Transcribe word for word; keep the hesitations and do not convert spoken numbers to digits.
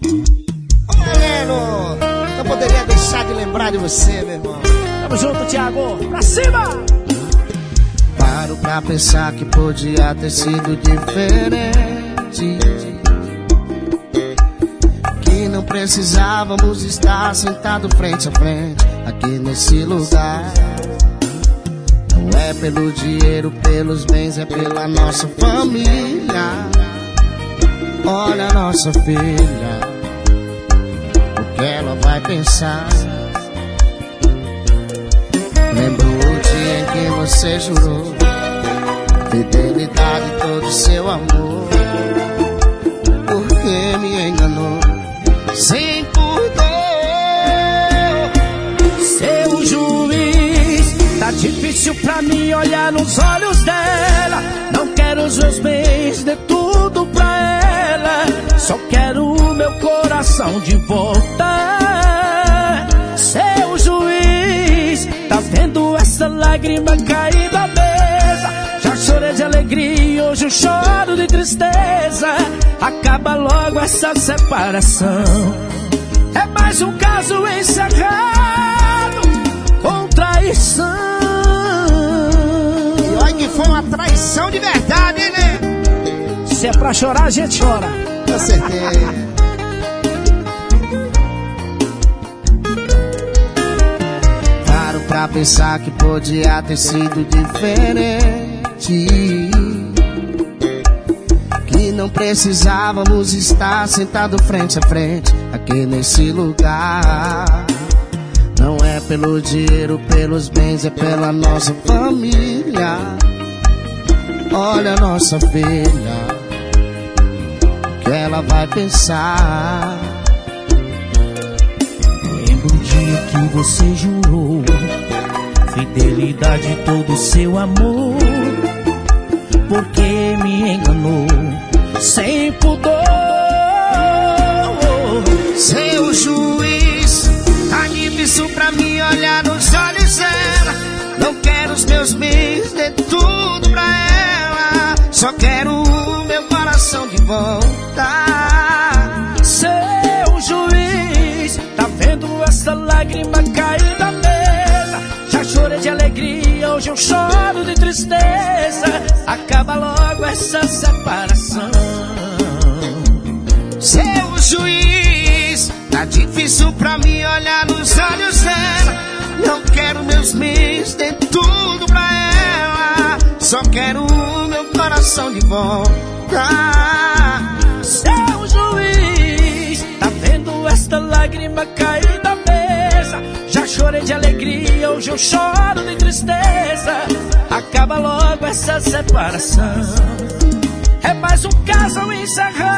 Heleno, eu poderia deixar de lembrar de você, meu irmão. Tamo junto, Thiago. Pra cima! Paro pra pensar que podia ter sido diferente, que não precisávamos estar sentados frente a frente aqui nesse lugar. Não é pelo dinheiro, pelos bens, é pela nossa família. Olha a nossa filha, o que ela vai pensar. Lembro o dia em que você jurou fidelidade e todo o seu amor. Por que me enganou sem pudor? Seu juiz, tá difícil pra mim olhar nos olhos dela. Não quero os meus bens, dê tudo pra ela. Só quero o meu coração de volta. Seu juiz, tá vendo essa lágrima cair da mesa? Já chorei de alegria, hoje eu choro de tristeza. Acaba logo essa separação. É mais um caso encerrado com traição. E olha que foi uma traição de verdade, hein, né? Se é pra chorar, a gente chora. Com certeza. Paro pra pensar que podia ter sido diferente, que não precisávamos estar sentados frente a frente aqui nesse lugar. Não é pelo dinheiro, pelos bens, é pela nossa família. Olha a nossa filha, o que ela vai pensar. Lembro o dia que você jurou fidelidade e todo o seu amor. Por que me enganou sem pudor? Seu juiz, tá difícil pra mim olhar nos olhos dela. Não quero os meus bens, dê tudo pra ela. Só quero o meu coração de volta. Seu juiz, tá vendo essa lágrima cair da mesa? Já chorei de alegria, hoje eu choro de tristeza. Acaba logo essa separação. Seu juiz, tá difícil pra mim olhar nos olhos dela. Não quero meus bens, dê tudo pra ela. Só quero o meu coração de volta. Seu juiz, tá vendo esta lágrima cair da mesa? Já chorei de alegria, hoje eu choro de tristeza. Acaba logo essa separação. É mais um caso encerrado